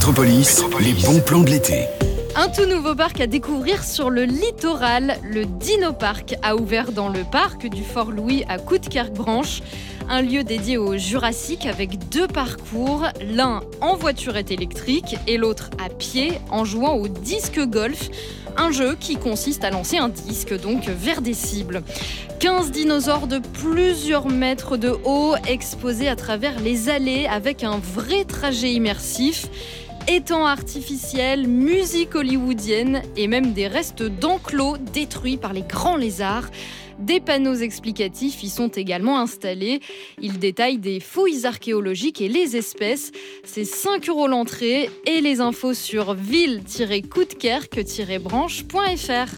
Métropolis, les bons plans de l'été. Un tout nouveau parc à découvrir sur le littoral. Le Dino-Parc a ouvert dans le parc du Fort Louis à Coudekerque-Branche. Un lieu dédié au Jurassique avec 2 parcours, l'un en voiturette électrique et l'autre à pied en jouant au disque golf. Un jeu qui consiste à lancer un disque donc vers des cibles. 15 dinosaures de plusieurs mètres de haut exposés à travers les allées avec un vrai trajet immersif. Étangs artificiels, musique hollywoodienne et même des restes d'enclos détruits par les grands lézards. Des panneaux explicatifs y sont également installés. Ils détaillent des fouilles archéologiques et les espèces. C'est 5 € l'entrée et les infos sur ville-coudekerque-branche.fr.